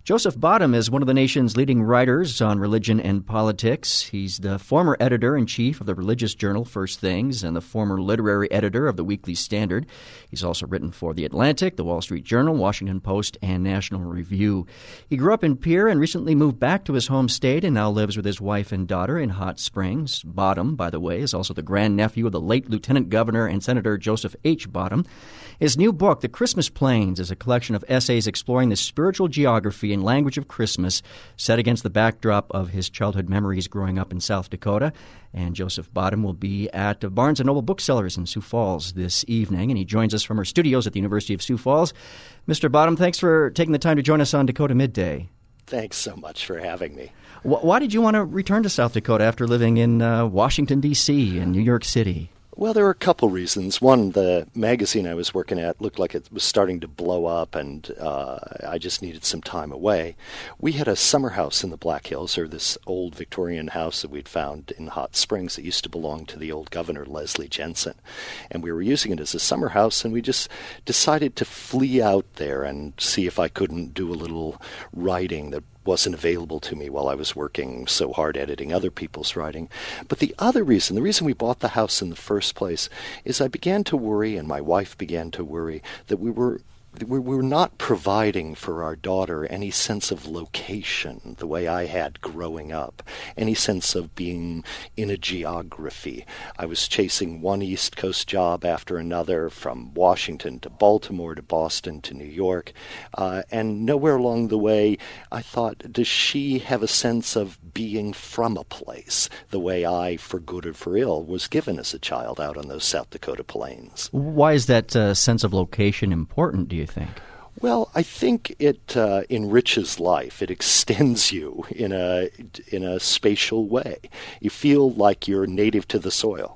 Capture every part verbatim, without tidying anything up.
Joseph Bottom is one of the nation's leading writers on religion and politics. He's the former editor-in-chief of the religious journal First Things and the former literary editor of the Weekly Standard. He's also written for The Atlantic, The Wall Street Journal, Washington Post, and National Review. He grew up in Pierre and recently moved back to his home state and now lives with his wife and daughter in Hot Springs. Bottom, by the way, is also the grandnephew of the late Lieutenant Governor and Senator Joseph H. Bottom. His new book, The Christmas Plains, is a collection of essays exploring the spiritual geography and language of Christmas set against the backdrop of his childhood memories growing up in South Dakota. And Joseph Bottom will be at Barnes and Noble Booksellers in Sioux Falls this evening, and he joins us from our studios at the University of Sioux Falls. Mister Bottom, thanks for taking the time to join us on Dakota Midday. Thanks so much for having me. Why did you want to return to South Dakota after living in uh, Washington, D C and New York City? Well, there were a couple reasons. One, the magazine I was working at looked like it was starting to blow up, and uh, I just needed some time away. We had a summer house in the Black Hills, or this old Victorian house that we'd found in Hot Springs that used to belong to the old governor, Leslie Jensen. And we were using it as a summer house, and we just decided to flee out there and see if I couldn't do a little writing that wasn't available to me while I was working so hard editing other people's writing. But the other reason, the reason we bought the house in the first place, is I began to worry, and my wife began to worry, that we were we were not providing for our daughter any sense of location the way I had growing up, any sense of being in a geography. I was chasing one East Coast job after another, from Washington to Baltimore to Boston to New York, uh, and nowhere along the way I thought, does she have a sense of being from a place the way I, for good or for ill, was given as a child out on those South Dakota plains? Why is that uh, sense of location important, do you think? Well, I think it uh, enriches life. It extends you in a in a spatial way. You feel like you're native to the soil.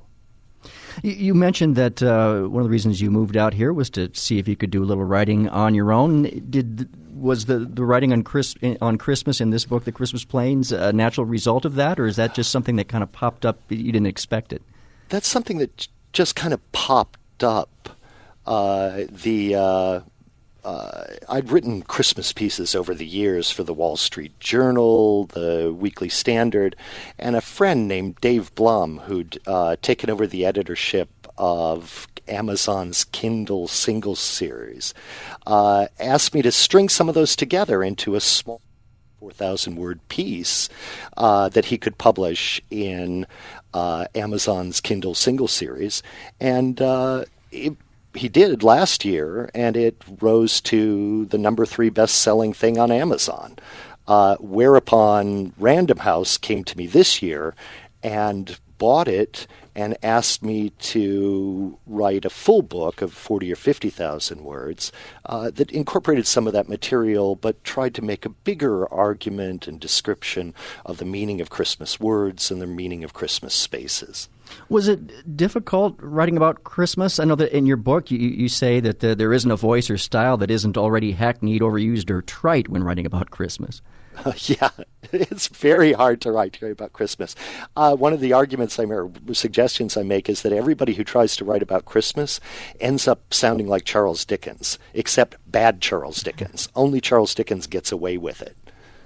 You mentioned that uh, one of the reasons you moved out here was to see if you could do a little writing on your own. Did was the, the writing on Chris, on Christmas in this book, The Christmas Plains, a natural result of that, or is that just something that kind of popped up? You didn't expect it. That's something that just kind of popped up. Uh, the uh, uh, I'd written Christmas pieces over the years for the Wall Street Journal, the Weekly Standard, and a friend named Dave Blum, who'd uh, taken over the editorship of Amazon's Kindle Singles series, uh, asked me to string some of those together into a small four thousand word piece uh, that he could publish in uh, Amazon's Kindle Single series. And uh, it, he did last year, and it rose to the number three best-selling thing on Amazon. Uh, whereupon Random House came to me this year and bought it and asked me to write a full book of forty or fifty thousand words uh, that incorporated some of that material, but tried to make a bigger argument and description of the meaning of Christmas words and the meaning of Christmas spaces. Was it difficult writing about Christmas? I know that in your book you, you say that uh, there isn't a voice or style that isn't already hackneyed, overused, or trite when writing about Christmas. Uh, yeah, it's very hard to write about Christmas. Uh, one of the arguments I make, or suggestions I make, is that everybody who tries to write about Christmas ends up sounding like Charles Dickens, except bad Charles Dickens. Only Charles Dickens gets away with it.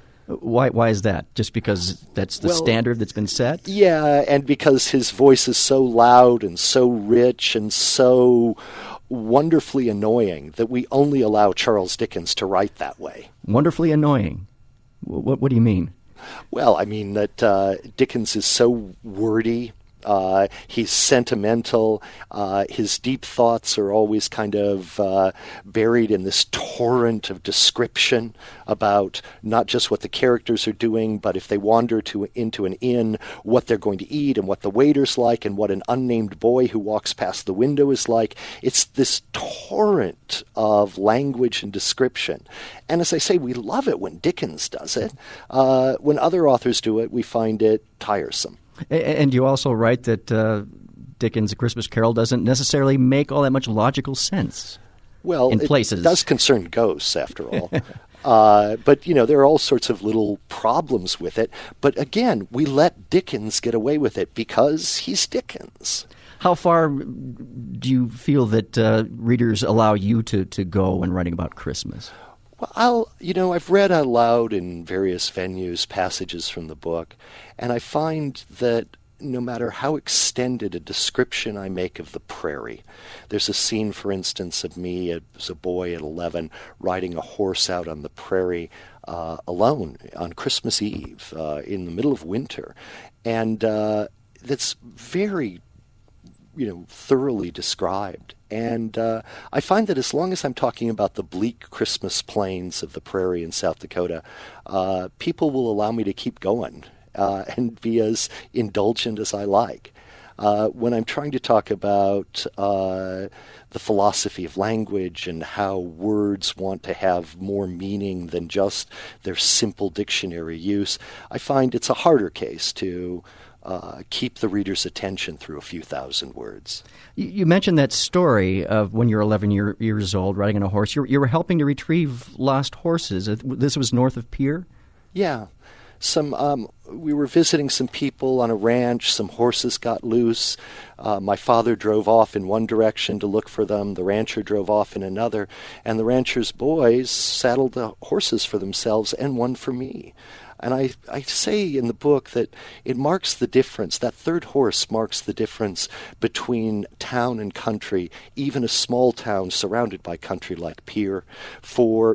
Why Why is that? Just because that's the well, standard that's been set? Yeah, and because his voice is so loud and so rich and so wonderfully annoying that we only allow Charles Dickens to write that way. Wonderfully annoying? What, what do you mean? Well, I mean that uh, Dickens is so wordy. Uh, he's sentimental. Uh, his deep thoughts are always kind of uh, buried in this torrent of description about not just what the characters are doing, but if they wander to into an inn, what they're going to eat and what the waiter's like and what an unnamed boy who walks past the window is like. It's this torrent of language and description. And as I say, we love it when Dickens does it. Uh, when other authors do it, we find it tiresome. And you also write that uh, Dickens' A Christmas Carol doesn't necessarily make all that much logical sense. Well, in places. It does concern ghosts, after all. uh, but, you know, there are all sorts of little problems with it. But again, we let Dickens get away with it because he's Dickens. How far do you feel that uh, readers allow you to, to go when writing about Christmas? Well, I'll, you know, I've read aloud in various venues passages from the book, and I find that no matter how extended a description I make of the prairie, there's a scene, for instance, of me as a boy at eleven riding a horse out on the prairie uh, alone on Christmas Eve uh, in the middle of winter, and uh, that's very, you know, thoroughly described. And uh, I find that as long as I'm talking about the bleak Christmas plains of the prairie in South Dakota, uh, people will allow me to keep going uh, and be as indulgent as I like. Uh, when I'm trying to talk about uh, the philosophy of language and how words want to have more meaning than just their simple dictionary use, I find it's a harder case to Uh, keep the reader's attention through a few thousand words. You, you mentioned that story of when you're eleven year, years old riding on a horse. You, you were helping to retrieve lost horses. This was north of Pierre? Yeah. Some um, we were visiting some people on a ranch. Some horses got loose. Uh, my father drove off in one direction to look for them. The rancher drove off in another. And the rancher's boys saddled the horses for themselves and one for me. And I, I say in the book that it marks the difference, that third horse marks the difference between town and country, even a small town surrounded by country like Pierre. For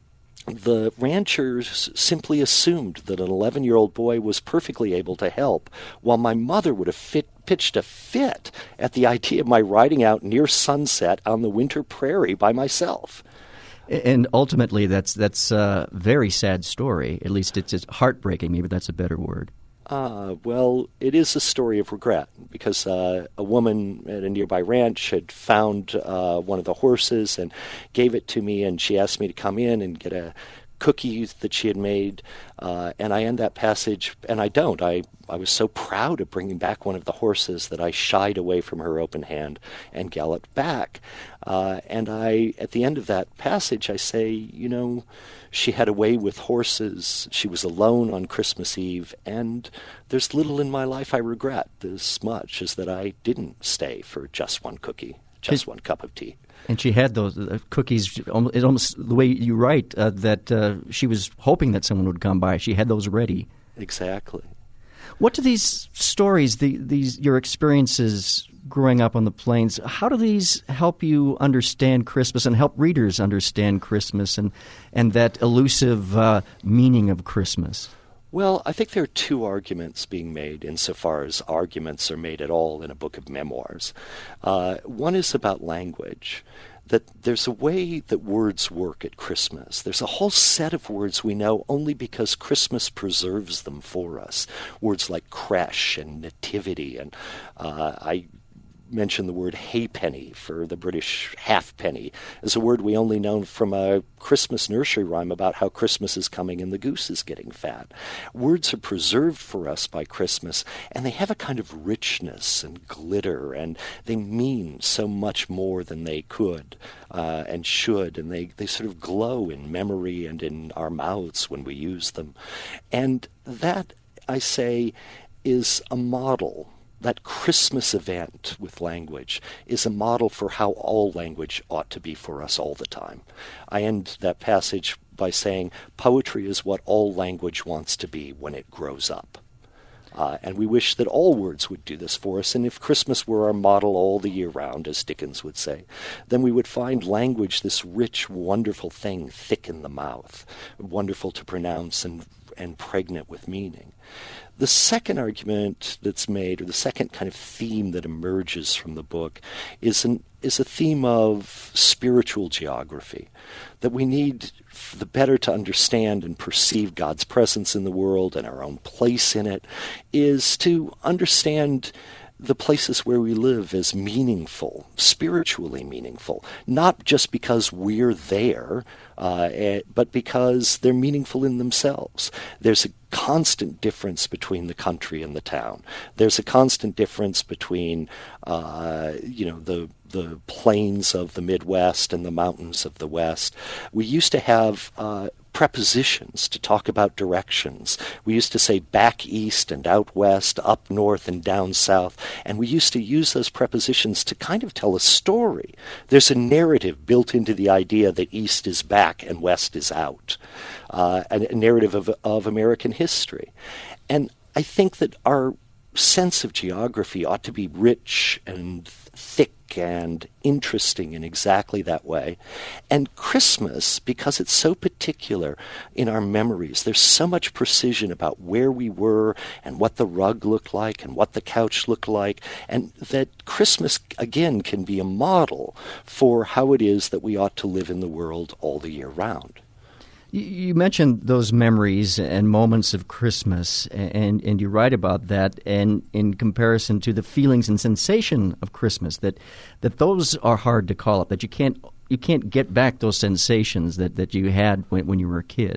the ranchers simply assumed that an eleven-year-old boy was perfectly able to help, while my mother would have fit, pitched a fit at the idea of my riding out near sunset on the winter prairie by myself. And ultimately, that's that's a very sad story. At least it's, it's heartbreaking. Maybe that's a better word. Uh, well, it is a story of regret because uh, a woman at a nearby ranch had found uh, one of the horses and gave it to me, and she asked me to come in and get a cookie that she had made. Uh, and I end that passage, and I don't. I, I was so proud of bringing back one of the horses that I shied away from her open hand and galloped back. Uh, and I, at the end of that passage, I say, you know, she had a way with horses. She was alone on Christmas Eve, and there's little in my life I regret as much as that I didn't stay for just one cookie, just one cup of tea. And she had those uh, cookies, almost, almost the way you write, uh, that uh, she was hoping that someone would come by. She had those ready. Exactly. What do these stories, the, these your experiences growing up on the plains, how do these help you understand Christmas and help readers understand Christmas and, and that elusive uh, meaning of Christmas? Well, I think there are two arguments being made insofar as arguments are made at all in a book of memoirs. Uh, one is about language, that there's a way that words work at Christmas. There's a whole set of words we know only because Christmas preserves them for us. Words like creche and nativity, and uh, I mention the word halfpenny for the British halfpenny as a word we only know from a Christmas nursery rhyme about how Christmas is coming and the goose is getting fat. Words are preserved for us by Christmas, and they have a kind of richness and glitter, and they mean so much more than they could uh, and should, and they, they sort of glow in memory and in our mouths when we use them. And that, I say, is a model. That Christmas event with language is a model for how all language ought to be for us all the time. I end that passage by saying poetry is what all language wants to be when it grows up. Uh, and we wish that all words would do this for us. And if Christmas were our model all the year round, as Dickens would say, then we would find language this rich, wonderful thing, thick in the mouth, wonderful to pronounce and, and pregnant with meaning. The second argument that's made, or the second kind of theme that emerges from the book, is an is a theme of spiritual geography, that we need, the better to understand and perceive God's presence in the world and our own place in it, is to understand the places where we live as meaningful, spiritually meaningful, not just because we're there, uh, but because they're meaningful in themselves. There's a constant difference between the country and the town. There's a constant difference between, uh, you know, the the plains of the Midwest and the mountains of the West. We used to have uh, prepositions to talk about directions. We used to say back east and out west, up north and down south, and we used to use those prepositions to kind of tell a story. There's a narrative built into the idea that east is back and west is out, uh, a, a narrative of, of American history. And I think that our sense of geography ought to be rich and thick and interesting in exactly that way. And Christmas, because it's so particular in our memories, there's so much precision about where we were and what the rug looked like and what the couch looked like, and that Christmas, again, can be a model for how it is that we ought to live in the world all the year round. You mentioned those memories and moments of Christmas, and, and you write about that, and in comparison to the feelings and sensation of Christmas, that that those are hard to call up, that you can't you can't get back those sensations that, that you had when, when you were a kid.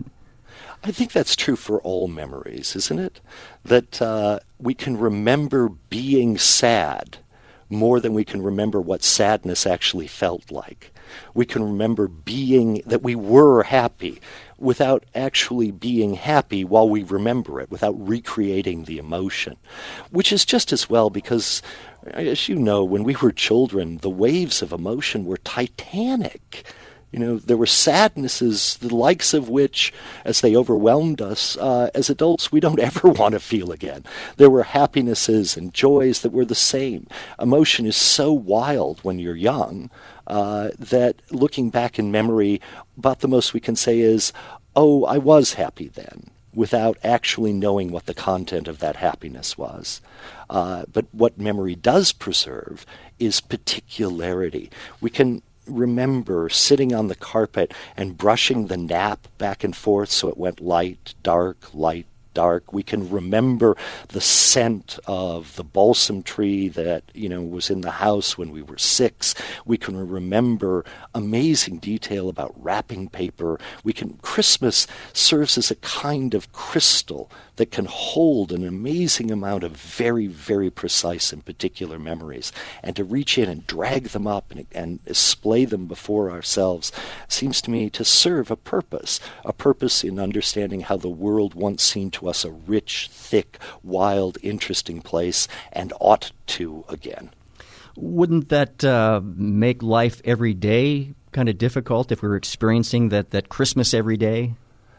I think that's true for all memories, isn't it? That uh, we can remember being sad more than we can remember what sadness actually felt like. We can remember being, that we were happy without actually being happy while we remember it, without recreating the emotion, which is just as well because, as you know, when we were children, the waves of emotion were titanic. You know, there were sadnesses, the likes of which, as they overwhelmed us, uh, as adults, we don't ever want to feel again. There were happinesses and joys that were the same. Emotion is so wild when you're young uh, that looking back in memory, about the most we can say is, oh, I was happy then, without actually knowing what the content of that happiness was. Uh, but what memory does preserve is particularity. We can remember sitting on the carpet and brushing the nap back and forth so it went light, dark, light, dark. We can remember the scent of the balsam tree that, you know, was in the house when we were six. We can remember amazing detail about wrapping paper. We can, Christmas serves as a kind of crystal that can hold an amazing amount of very, very precise and particular memories. And to reach in and drag them up and, and display them before ourselves seems to me to serve a purpose, a purpose in understanding how the world once seemed to us a rich, thick, wild, interesting place and ought to again. Wouldn't that uh, make life every day kind of difficult if we were experiencing that, that Christmas every day?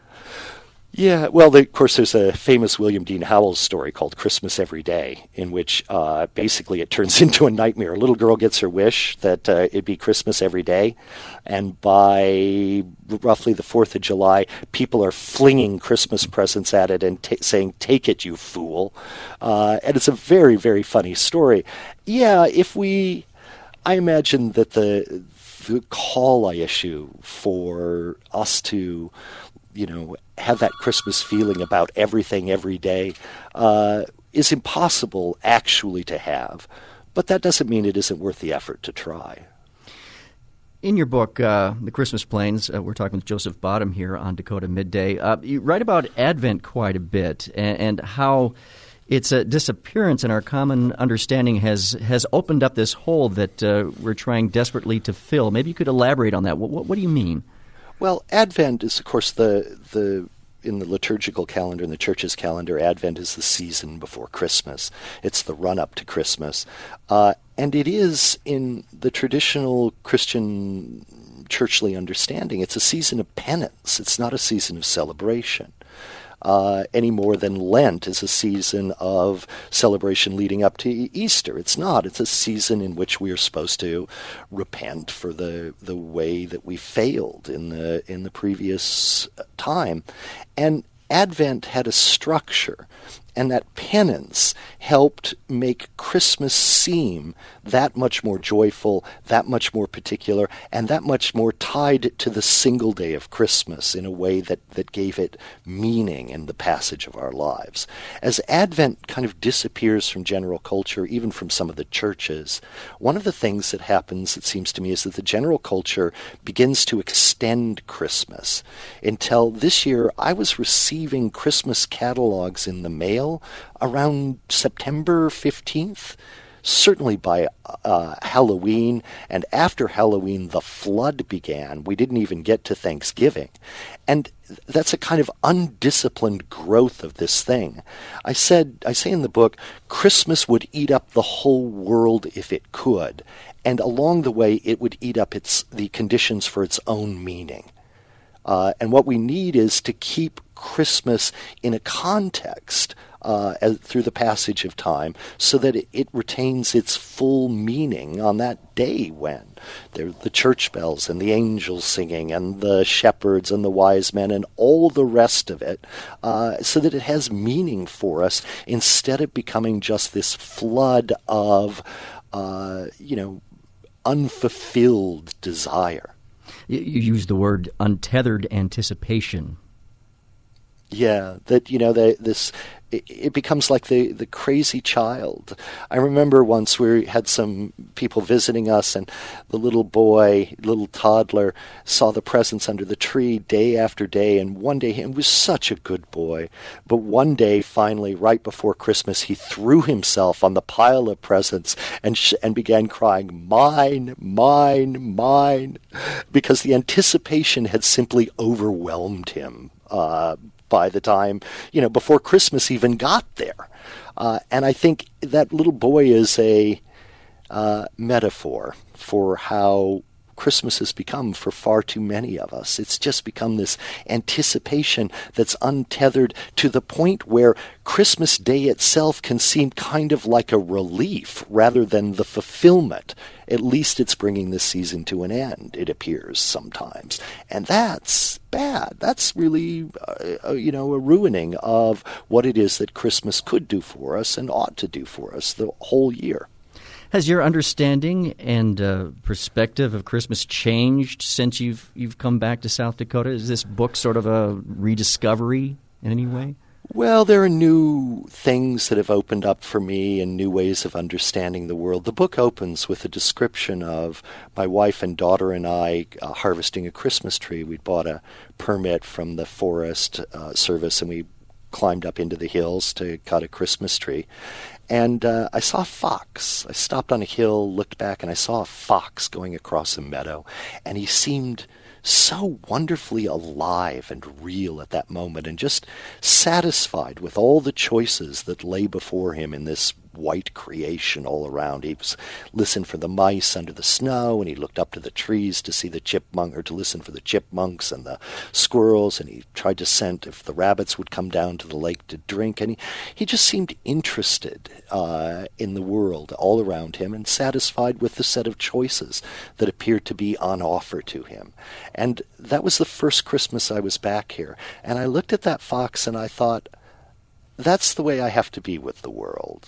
Yeah, well, the, of course, there's a famous William Dean Howells story called Christmas Every Day, in which uh, basically it turns into a nightmare. A little girl gets her wish that uh, it'd be Christmas every day, and by roughly the fourth of July, people are flinging Christmas presents at it and t- saying, "Take it, you fool." Uh, and it's a very, very funny story. Yeah, if we... I imagine that the, the call I issue for us to, you know, have that Christmas feeling about everything every day uh, is impossible actually to have. But that doesn't mean it isn't worth the effort to try. In your book, uh, The Christmas Plains, uh, we're talking with Joseph Bottom here on Dakota Midday. Uh, you write about Advent quite a bit and, and how its uh, disappearance in our common understanding has, has opened up this hole that uh, we're trying desperately to fill. Maybe you could elaborate on that. What, what, what do you mean? Well, Advent is, of course, the the in the liturgical calendar, in the church's calendar, Advent is the season before Christmas. It's the run-up to Christmas. Uh, and it is, in the traditional Christian churchly understanding, it's a season of penance. It's not a season of celebration. Uh, any more than Lent is a season of celebration leading up to Easter. It's not. It's a season in which we are supposed to repent for the the way that we failed in the in the previous time. And Advent had a structure, and that penance helped make Christmas seem that much more joyful, that much more particular, and that much more tied to the single day of Christmas in a way that, that gave it meaning in the passage of our lives. As Advent kind of disappears from general culture, even from some of the churches, one of the things that happens, it seems to me, is that the general culture begins to extend Christmas. Until this year, I was receiving Christmas catalogs in the mail around September fifteenth. certainly by uh, Halloween, and after Halloween, the flood began. We didn't even get to Thanksgiving. And that's a kind of undisciplined growth of this thing. I said, I say in the book, Christmas would eat up the whole world if it could, and along the way, it would eat up its the conditions for its own meaning. Uh, and what we need is to keep Christmas in a context uh, as, through the passage of time, so that it, it retains its full meaning on that day when there are the church bells and the angels singing and the shepherds and the wise men and all the rest of it, uh, so that it has meaning for us instead of becoming just this flood of, uh, you know, unfulfilled desire. You use the word untethered anticipation. Yeah, that, you know, they, this, it, it becomes like the, the crazy child. I remember once we had some people visiting us, and the little boy, little toddler, saw the presents under the tree day after day, and one day, he was such a good boy, but one day, finally, right before Christmas, he threw himself on the pile of presents and sh- and began crying, "Mine, mine, mine," because the anticipation had simply overwhelmed him. Uh, by the time, you know, before Christmas even got there. Uh, and I think that little boy is a uh, metaphor for how Christmas has become for far too many of us. It's just become this anticipation that's untethered to the point where Christmas Day itself can seem kind of like a relief rather than the fulfillment. At least it's bringing this season to an end, it appears sometimes. And that's bad. That's really, uh, you know, a ruining of what it is that Christmas could do for us and ought to do for us the whole year. Has your understanding and uh, perspective of Christmas changed since you've you've come back to South Dakota? Is this book sort of a rediscovery in any way? Well, there are new things that have opened up for me and new ways of understanding the world. The book opens with a description of my wife and daughter and I uh, harvesting a Christmas tree. We'd bought a permit from the Forest uh, Service, and we climbed up into the hills to cut a Christmas tree. And uh, I saw a fox. I stopped on a hill, looked back, and I saw a fox going across a meadow. And he seemed so wonderfully alive and real at that moment, and just satisfied with all the choices that lay before him in this white creation all around. He was listened for the mice under the snow, and he looked up to the trees to see the chipmunk, or to listen for the chipmunks and the squirrels, and he tried to scent if the rabbits would come down to the lake to drink, and he, he just seemed interested uh, in the world all around him and satisfied with the set of choices that appeared to be on offer to him. And that was the first Christmas I was back here, and I looked at that fox and I thought, that's the way I have to be with the world.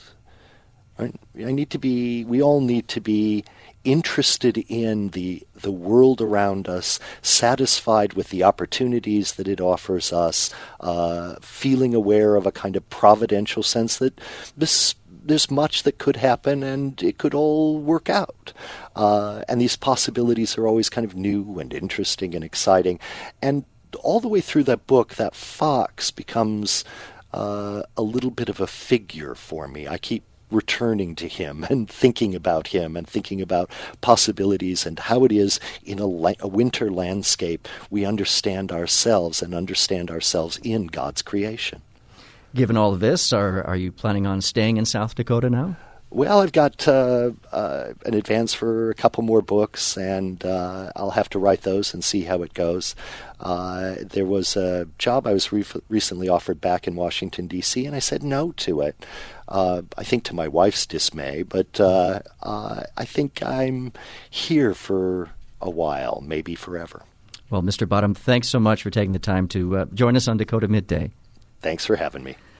I need to be, we all need to be interested in the the world around us, satisfied with the opportunities that it offers us, uh, feeling aware of a kind of providential sense that this, there's much that could happen and it could all work out. Uh, and these possibilities are always kind of new and interesting and exciting. And all the way through that book, that fox becomes uh, a little bit of a figure for me. I keep returning to him and thinking about him and thinking about possibilities and how it is in a, la- a winter landscape we understand ourselves and understand ourselves in God's creation. Given all of this, are are you planning on staying in South Dakota now? Well, I've got uh, uh, an advance for a couple more books, and uh, I'll have to write those and see how it goes. Uh, there was a job I was re- recently offered back in Washington, D C, and I said no to it. Uh, I think to my wife's dismay, but uh, uh, I think I'm here for a while, maybe forever. Well, Mister Bottom, thanks so much for taking the time to uh, join us on Dakota Midday. Thanks for having me.